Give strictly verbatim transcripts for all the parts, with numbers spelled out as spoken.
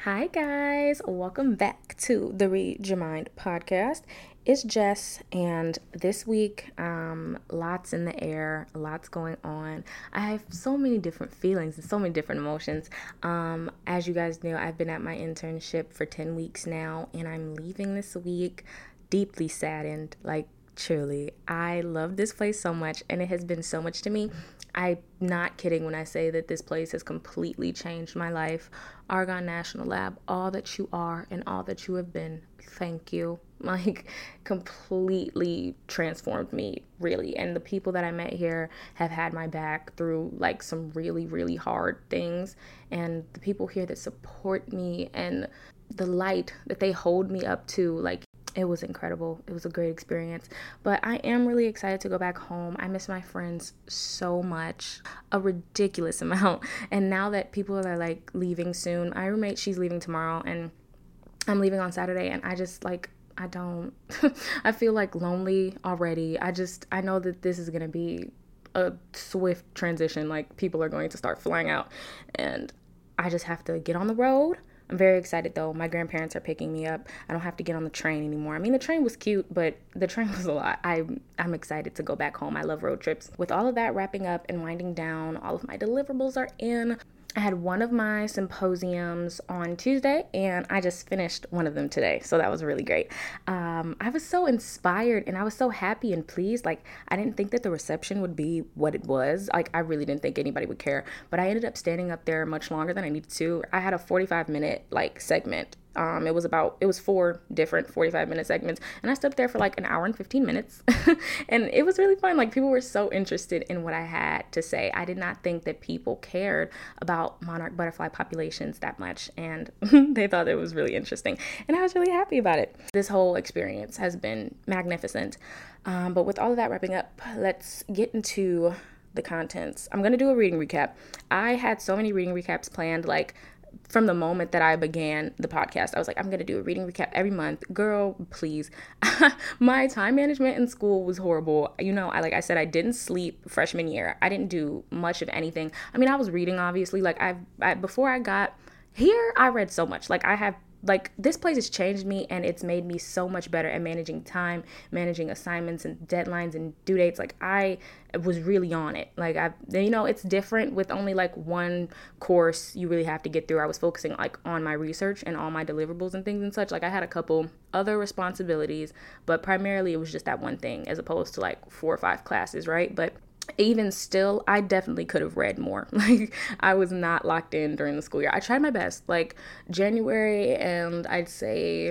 Hi, guys. Welcome back to the Read Your Mind podcast. It's Jess, and this week, um, lots in the air, lots going on. I have so many different feelings and so many different emotions. Um, as you guys know, I've been at my internship for ten weeks now, and I'm leaving this week deeply saddened. Like, truly, I love this place so much, and it has been so much to me. I'm not kidding when I say that this place has completely changed my life. Argonne National Lab, all that you are and all that you have been, thank you. Like, completely transformed me, really. And the people that I met here have had my back through, like, some really, really hard things. And the people here that support me and the light that they hold me up to, like, it was incredible. It was a great experience. But I am really excited to go back home. I miss my friends so much, a ridiculous amount. And now that people are like leaving soon, my roommate, she's leaving tomorrow and I'm leaving on Saturday. And I just like, I don't, I feel like lonely already. I just, I know that this is going to be a swift transition. Like, people are going to start flying out and I just have to get on the road. I'm very excited though. My grandparents are picking me up. I don't have to get on the train anymore. I mean, the train was cute, but the train was a lot. I, I'm excited to go back home. I love road trips. With all of that wrapping up and winding down, all of my deliverables are in. I had one of my symposiums on Tuesday and I just finished one of them today. So that was really great. Um, I was so inspired and I was so happy and pleased. Like, I didn't think that the reception would be what it was. Like, I really didn't think anybody would care, but I ended up standing up there much longer than I needed to. I had a forty-five minute like segment. Um, it was about, it was four different forty-five minute segments and I stood up there for like an hour and fifteen minutes and it was really fun. Like, people were so interested in what I had to say. I did not think that people cared about monarch butterfly populations that much and they thought it was really interesting and I was really happy about it. This whole experience has been magnificent. Um, but with all of that wrapping up, let's get into the contents. I'm going to do a reading recap. I had so many reading recaps planned, like, from the moment that I began the podcast. I was like, I'm going to do a reading recap every month. Girl, please. My time management in school was horrible. You know, I like I said, I didn't sleep freshman year. I didn't do much of anything. I mean, I was reading, obviously. Like, I've, I before I got here, I read so much. Like, I have like this place has changed me and it's made me so much better at managing time, managing assignments and deadlines and due dates. Like, I was really on it. Like, I, you know, it's different with only like one course you really have to get through. I was focusing like on my research and all my deliverables and things and such. Like, I had a couple other responsibilities, but primarily it was just that one thing as opposed to like four or five classes, right? But even still, I definitely could have read more. Like, I was not locked in during the school year. I tried my best. Like, January and I'd say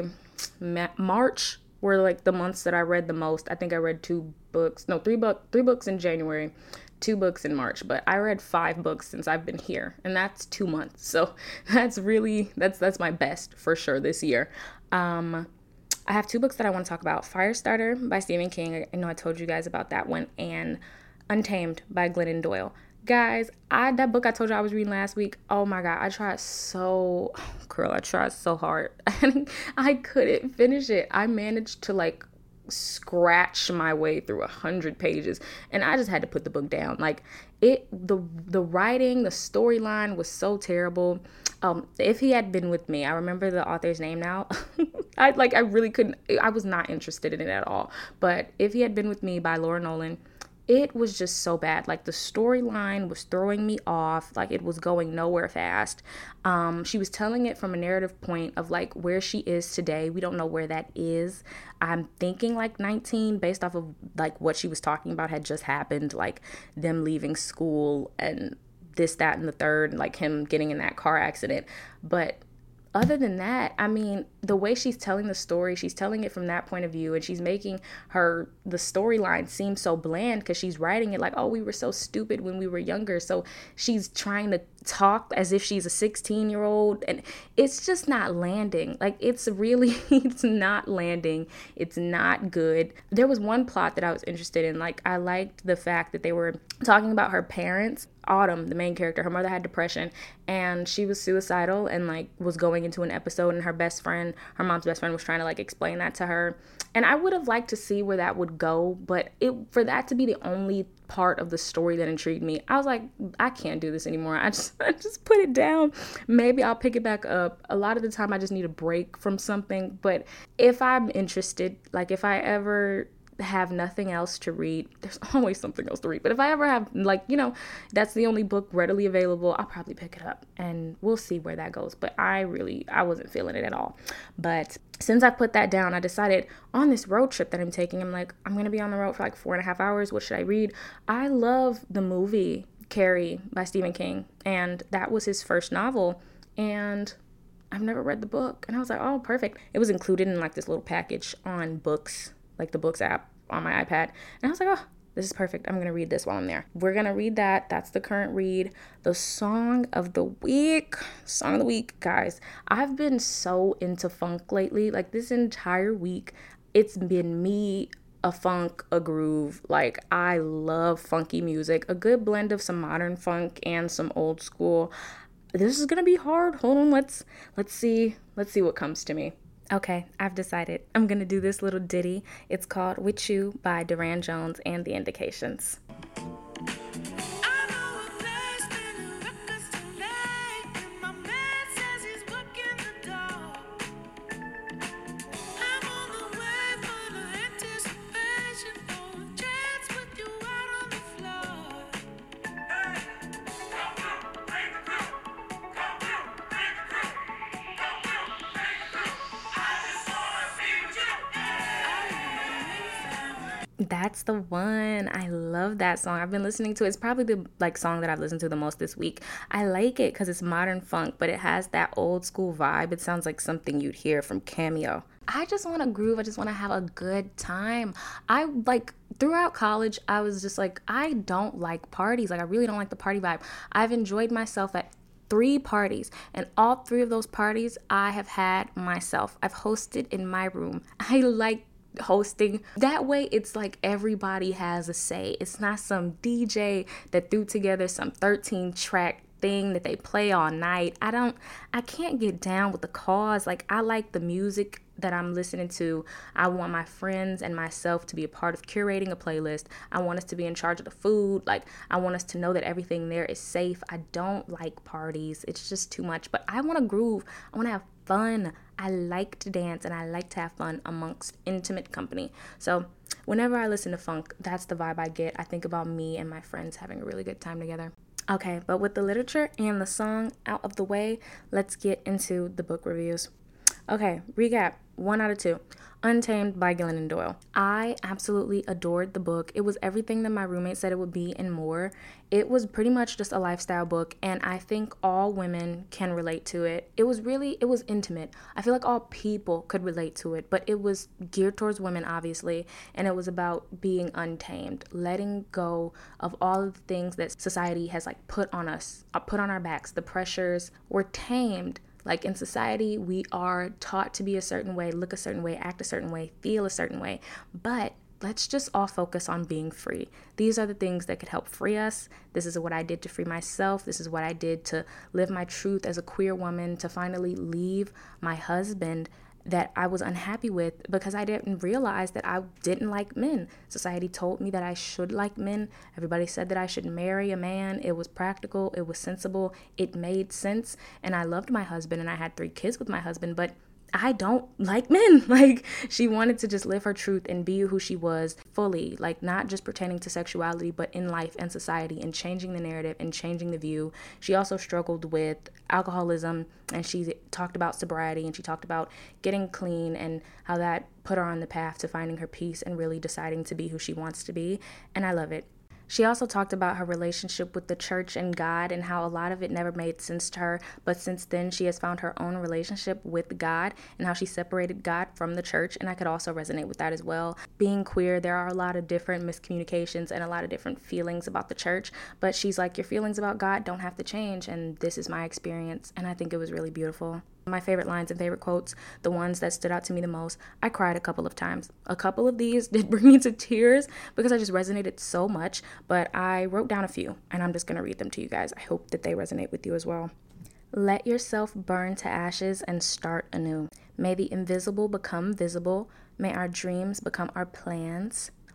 March were like the months that I read the most. I think I read two books, no, three book, three books in January, two books in March, but I read five books since I've been here, and that's two months. So that's really, that's, that's my best for sure this year. Um, I have two books that I want to talk about. Firestarter by Stephen King. I know I told you guys about that one, and Untamed by Glennon Doyle. Guys, I that book I told you I was reading last week, oh my God, I tried so, girl, I tried so hard. I couldn't finish it. I managed to like scratch my way through a hundred pages and I just had to put the book down. Like, it, the the writing, the storyline was so terrible. Um, if he had been with me, I remember the author's name now. I like, I really couldn't, I was not interested in it at all. But If He Had Been With Me by Laura Nolan, it was just so bad. Like, the storyline was throwing me off. Like, it was going nowhere fast. Um, she was telling it from a narrative point of like where she is today. We don't know where that is. I'm thinking like nineteen based off of like what she was talking about had just happened, like them leaving school and this, that, and the third, like him getting in that car accident. But other than that, I mean, the way she's telling the story, she's telling it from that point of view, and she's making her, the storyline seem so bland because she's writing it like, oh, we were so stupid when we were younger. So she's trying to talk as if she's a sixteen year old, and it's just not landing. Like, it's really, it's not landing. It's not good. There was one plot that I was interested in. Like, I liked the fact that they were talking about her parents. Autumn, the main character, her mother had depression and she was suicidal and like was going into an episode, and her best friend, her mom's best friend, was trying to like explain that to her. And I would have liked to see where that would go, but it for that to be the only part of the story that intrigued me. I was like, I can't do this anymore. I just I just put it down. Maybe I'll pick it back up. A lot of the time I just need a break from something. But if I'm interested, like if I ever have nothing else to read, there's always something else to read. But if I ever have, like, you know, that's the only book readily available, I'll probably pick it up and we'll see where that goes. But I really, I wasn't feeling it at all. But since I put that down, I decided on this road trip that I'm taking, I'm like, I'm going to be on the road for like four and a half hours. What should I read? I love the movie Carrie by Stephen King. And that was his first novel. And I've never read the book. And I was like, oh, perfect. It was included in like this little package on Books, like the Books app on my iPad. And I was like, oh, this is perfect. I'm going to read this while I'm there. We're going to read that. That's the current read. The song of the week. Song of the week, guys. I've been so into funk lately. Like this entire week, it's been me, a funk, a groove. Like I love funky music. A good blend of some modern funk and some old school. This is going to be hard. Hold on. Let's, let's see. Let's see what comes to me. Okay, I've decided I'm going to do this little ditty. It's called With You by Duran Jones and the Indications. That's the one. I love that song. I've been listening to it. It's probably the like song that I've listened to the most this week. I like it because it's modern funk, but it has that old school vibe. It sounds like something you'd hear from Cameo. I just want to groove. I just want to have a good time. I like throughout college, I was just like, I don't like parties. Like I really don't like the party vibe. I've enjoyed myself at three parties, and all three of those parties I have had myself. I've hosted in my room. I like hosting that way. It's like everybody has a say. It's not some D J that threw together some thirteen track thing that they play all night. I don't I can't get down with the cause. Like I like the music that I'm listening to. I want my friends and myself to be a part of curating a playlist. I want us to be in charge of the food. Like I want us to know that everything there is safe. I don't like parties. It's just too much. But I want to groove. I want to have fun. I like to dance and I like to have fun amongst intimate company. So whenever I listen to funk, that's the vibe I get. I think about me and my friends having a really good time together. Okay, but with the literature and the song out of the way, let's get into the book reviews. Okay, recap. One out of two. Untamed by Glennon Doyle. I absolutely adored the book. It was everything that my roommate said it would be and more. It was pretty much just a lifestyle book, and I think all women can relate to it. It was really, it was intimate. I feel like all people could relate to it, but it was geared towards women, obviously, and it was about being untamed, letting go of all of the things that society has like put on us, put on our backs, the pressures. We're tamed. Like in society, we are taught to be a certain way, look a certain way, act a certain way, feel a certain way. But let's just all focus on being free. These are the things that could help free us. This is what I did to free myself. This is what I did to live my truth as a queer woman, to finally leave my husband that I was unhappy with because I didn't realize that I didn't like men. Society told me that I should like men. Everybody said that I should marry a man. It was practical. It was sensible. It made sense. And I loved my husband and I had three kids with my husband, but I don't like men. Like she wanted to just live her truth and be who she was fully, like not just pertaining to sexuality, but in life and society and changing the narrative and changing the view. She also struggled with alcoholism and she talked about sobriety and she talked about getting clean and how that put her on the path to finding her peace and really deciding to be who she wants to be. And I love it. She also talked about her relationship with the church and God and how a lot of it never made sense to her, but since then she has found her own relationship with God and how she separated God from the church, and I could also resonate with that as well. Being queer, there are a lot of different miscommunications and a lot of different feelings about the church, but she's like, your feelings about God don't have to change, and this is my experience, and I think it was really beautiful. My favorite lines and favorite quotes, the ones that stood out to me the most, I cried a couple of times. A couple of these did bring me to tears because I just resonated so much, but I wrote down a few and I'm just going to read them to you guys. I hope that they resonate with you as well. Let yourself burn to ashes and start anew. May the invisible become visible. May our dreams become our plans.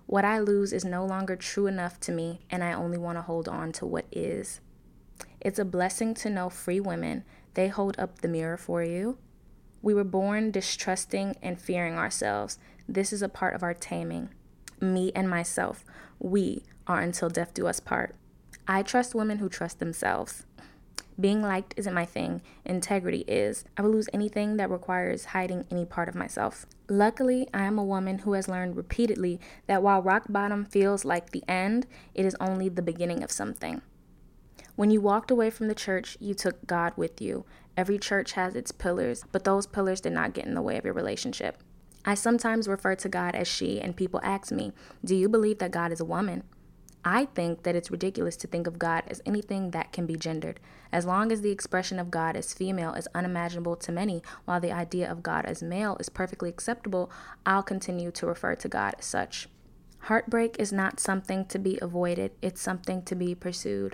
What I lose is no longer true enough to me, and I only want to hold on to what is. It's a blessing to know free women. They hold up the mirror for you. We were born distrusting and fearing ourselves. This is a part of our taming. Me and myself, we are until death do us part. I trust women who trust themselves. Being liked isn't my thing. Integrity is. I will lose anything that requires hiding any part of myself. Luckily, I am a woman who has learned repeatedly that while rock bottom feels like the end, it is only the beginning of something. When you walked away from the church, you took God with you. Every church has its pillars, but those pillars did not get in the way of your relationship. I sometimes refer to God as she, and people ask me, do you believe that God is a woman? I think that it's ridiculous to think of God as anything that can be gendered. As long as the expression of God as female is unimaginable to many, while the idea of God as male is perfectly acceptable, I'll continue to refer to God as such. Heartbreak is not something to be avoided, it's something to be pursued.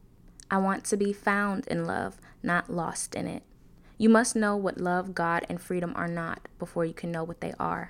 I want to be found in love, not lost in it. You must know what love, God, and freedom are not before you can know what they are.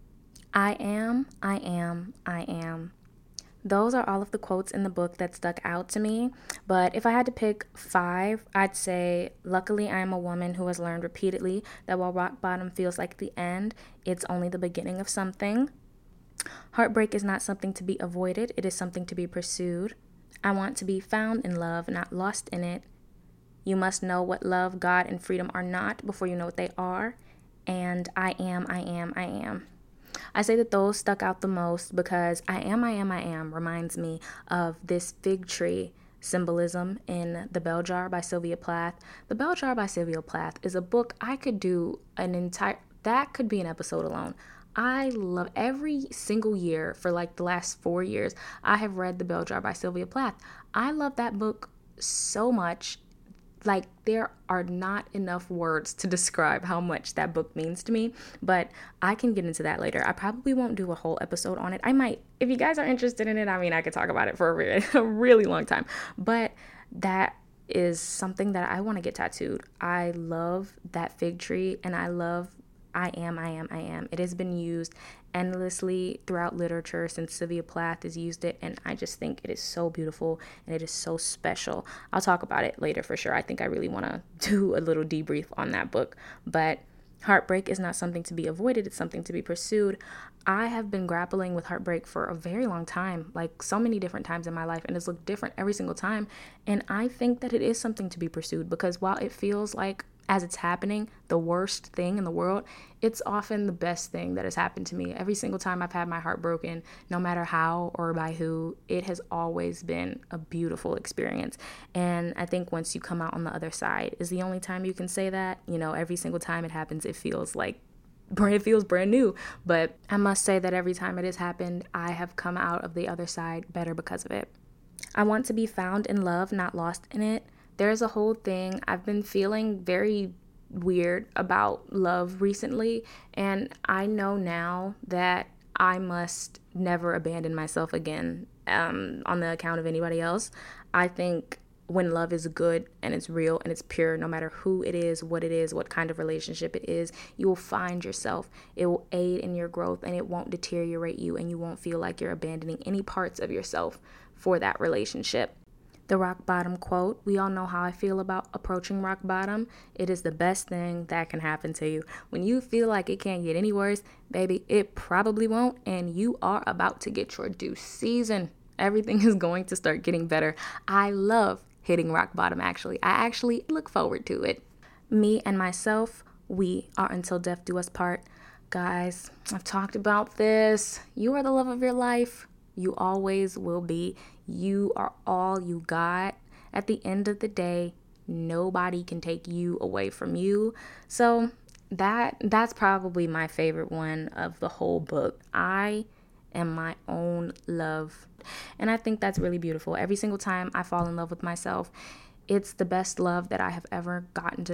I am, I am, I am. Those are all of the quotes in the book that stuck out to me, but if I had to pick five, I'd say, luckily I am a woman who has learned repeatedly that while rock bottom feels like the end, it's only the beginning of something. Heartbreak is not something to be avoided, it is something to be pursued. I want to be found in love, not lost in it. You must know what love, God, and freedom are not before you know what they are. And I am, I am, I am. I say that those stuck out the most because I am, I am, I am reminds me of this fig tree symbolism in The Bell Jar by Sylvia Plath. The Bell Jar by Sylvia Plath is a book I could do an entire, that could be an episode alone. I love every single year for like the last four years, I have read The Bell Jar by Sylvia Plath. I love that book so much. Like, there are not enough words to describe how much that book means to me, but I can get into that later. I probably won't do a whole episode on it. I might, if you guys are interested in it, I mean, I could talk about it for a really, a really long time, but that is something that I want to get tattooed. I love that fig tree, and I love I am, I am, I am. It has been used endlessly throughout literature since Sylvia Plath has used it, and I just think it is so beautiful and it is so special. I'll talk about it later for sure. I think I really want to do a little debrief on that book, but heartbreak is not something to be avoided, it's something to be pursued. I have been grappling with heartbreak for a very long time, like so many different times in my life, and it's looked different every single time, and I think that it is something to be pursued because while it feels like as it's happening, the worst thing in the world, it's often the best thing that has happened to me. Every single time I've had my heart broken, no matter how or by who, it has always been a beautiful experience. And I think once you come out on the other side is the only time you can say that. You know, every single time it happens, it feels like it feels brand new. But I must say that every time it has happened, I have come out of the other side better because of it. I want to be found in love, not lost in it. There's a whole thing. I've been feeling very weird about love recently, and I know now that I must never abandon myself again um, on the account of anybody else. I think when love is good and it's real and it's pure, no matter who it is, what it is, what kind of relationship it is, you will find yourself. It will aid in your growth and it won't deteriorate you, and you won't feel like you're abandoning any parts of yourself for that relationship. The rock bottom quote, we all know how I feel about approaching rock bottom. It is the best thing that can happen to you. When you feel like it can't get any worse, baby, it probably won't, and you are about to get your due season. Everything is going to start getting better. I love hitting rock bottom, actually. I actually look forward to it. Me and myself, we are until death do us part. Guys, I've talked about this. You are the love of your life. You always will be. You are all you got. At the end of the day, nobody can take you away from you. So that that's probably my favorite one of the whole book. I am my own love. And I think that's really beautiful. Every single time I fall in love with myself, it's the best love that I have ever gotten to know.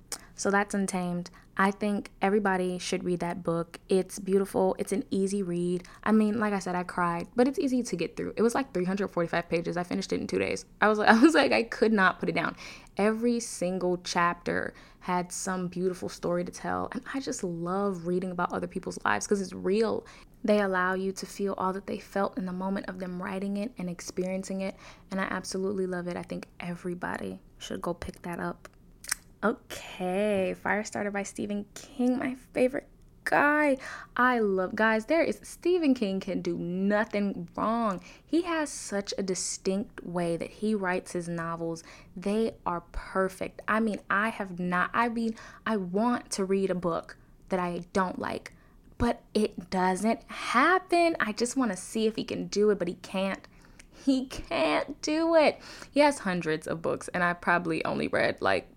So that's Untamed. I think everybody should read that book. It's beautiful. It's an easy read. I mean, like I said, I cried, but it's easy to get through. It was like three hundred forty-five pages. I finished it in two days. I was like, I was like, I could not put it down. Every single chapter had some beautiful story to tell, and I just love reading about other people's lives because it's real. They allow you to feel all that they felt in the moment of them writing it and experiencing it, and I absolutely love it. I think everybody should go pick that up. Okay, Firestarter by Stephen King, my favorite guy. I love, guys, there is, Stephen King can do nothing wrong. He has such a distinct way that he writes his novels. They are perfect. I mean, I have not, I mean, I want to read a book that I don't like, but it doesn't happen. I just want to see if he can do it, but he can't. He can't do it. He has hundreds of books, and I probably only read like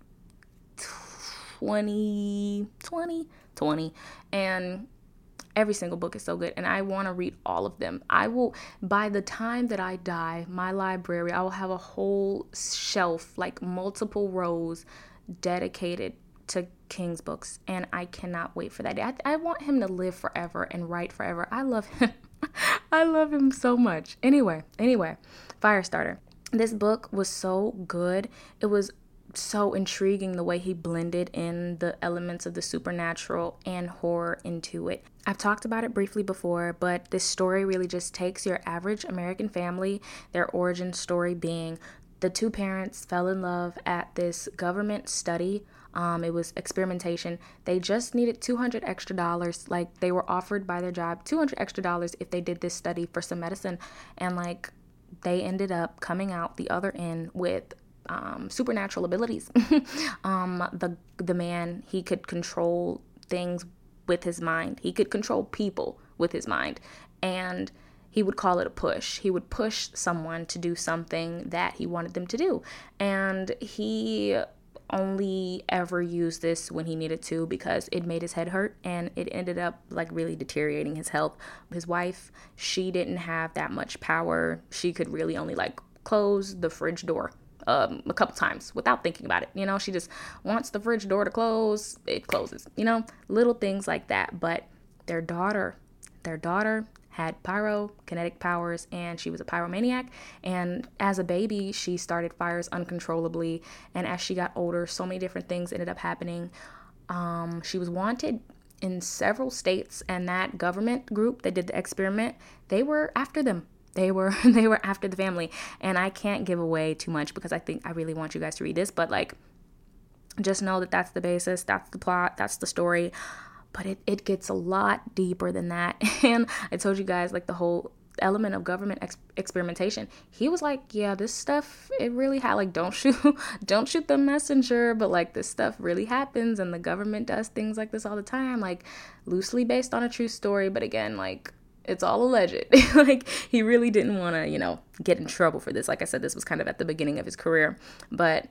twenty, twenty, twenty, and every single book is so good, and I want to read all of them. I will, by the time that I die, my library, I will have a whole shelf, like multiple rows dedicated to King's books, and I cannot wait for that day. I, I want him to live forever and write forever. I love him. I love him so much. Anyway, anyway, Firestarter. This book was so good. It was so intriguing the way he blended in the elements of the supernatural and horror into it. I've talked about it briefly before, but this story really just takes your average American family, their origin story being the two parents fell in love at this government study. Um, it was experimentation. They just needed two hundred extra dollars. Like, they were offered by their job two hundred extra dollars if they did this study for some medicine. And like, they ended up coming out the other end with Um, supernatural abilities. um, the the man, he could control things with his mind. He could control people with his mind, and he would call it a push. He would push someone to do something that he wanted them to do, and he only ever used this when he needed to because it made his head hurt, and it ended up like really deteriorating his health. His wife, she didn't have that much power. She could really only like close the fridge door Um, a couple times without thinking about it. You know, she just wants the fridge door to close, it closes, you know, little things like that. But their daughter, their daughter had pyrokinetic powers, and she was a pyromaniac. And as a baby, she started fires uncontrollably. And as she got older, so many different things ended up happening. Um, she was wanted in several states, and that government group that did the experiment, they were after them. They were they were after the family, and I can't give away too much because I think I really want you guys to read this, but like, just know that that's the basis, that's the plot, that's the story, but it, it gets a lot deeper than that. And I told you guys, like, the whole element of government ex- experimentation. He was like, yeah, this stuff, it really had, like, don't shoot, don't shoot the messenger, but like, this stuff really happens, and the government does things like this all the time, like, loosely based on a true story, but again, like, it's all alleged. Like, he really didn't want to, you know, get in trouble for this. Like I said, this was kind of at the beginning of his career, but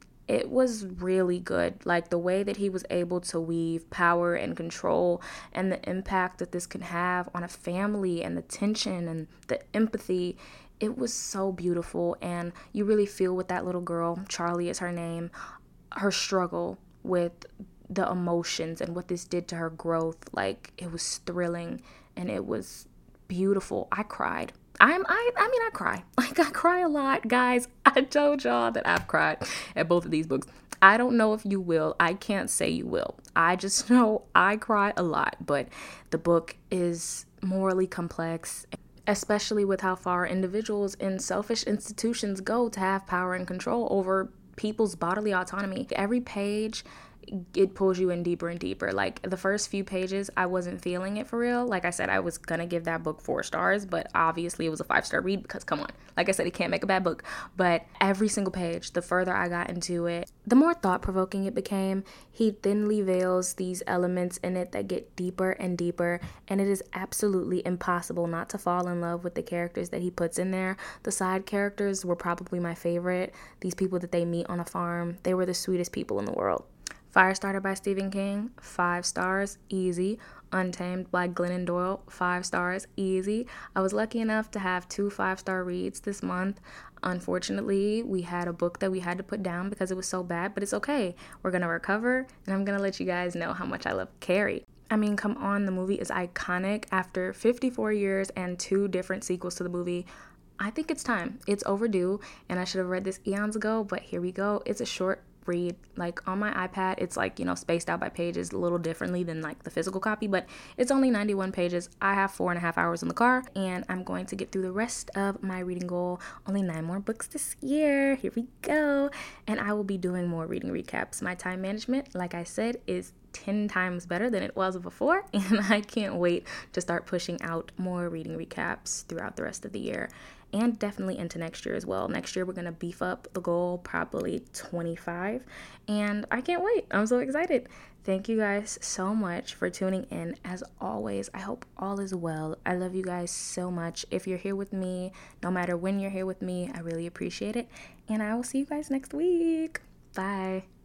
it was really good. Like, the way that he was able to weave power and control and the impact that this can have on a family, and the tension and the empathy, it was so beautiful. And you really feel with that little girl, Charlie is her name, her struggle with the emotions and what this did to her growth. Like, it was thrilling and it was beautiful. I cried. I'm, I, I mean, I cry. Like, I cry a lot, guys. I told y'all that I've cried at both of these books. I don't know if you will. I can't say you will. I just know I cry a lot, but the book is morally complex, especially with how far individuals in selfish institutions go to have power and control over people's bodily autonomy. Every page, it pulls you in deeper and deeper. Like, the first few pages, I wasn't feeling it for real. Like I said, I was gonna give that book four stars, but obviously it was a five-star read because, come on, like I said, it can't make a bad book. But every single page, the further I got into it, the more thought-provoking it became. He thinly veils these elements in it that get deeper and deeper, and it is absolutely impossible not to fall in love with the characters that he puts in there. The side characters were probably my favorite. These people that they meet on a farm, they were the sweetest people in the world. Firestarter by Stephen King, five stars, easy. Untamed by Glennon Doyle, five stars, easy. I was lucky enough to have two five-star reads this month. Unfortunately, we had a book that we had to put down because it was so bad, but it's okay. We're going to recover, and I'm going to let you guys know how much I love Carrie. I mean, come on, the movie is iconic. After fifty-four years and two different sequels to the movie, I think it's time. It's overdue, and I should have read this eons ago, but here we go. It's a short read. Like on my iPad, it's like, you know, spaced out by pages a little differently than like the physical copy, but it's only ninety-one pages. I have four and a half hours in the car, and I'm going to get through the rest of my reading goal. Only nine more books this year. Here we go. And I will be doing more reading recaps. My time management, like I said, is ten times better than it was before, and I can't wait to start pushing out more reading recaps throughout the rest of the year, and definitely into next year as well. Next year we're going to beef up the goal, probably twenty-five, and I can't wait. I'm so excited. Thank you guys so much for tuning in. As always, I hope all is well. I love you guys so much. If you're here with me, no matter when you're here with me, I really appreciate it, and I will see you guys next week. Bye.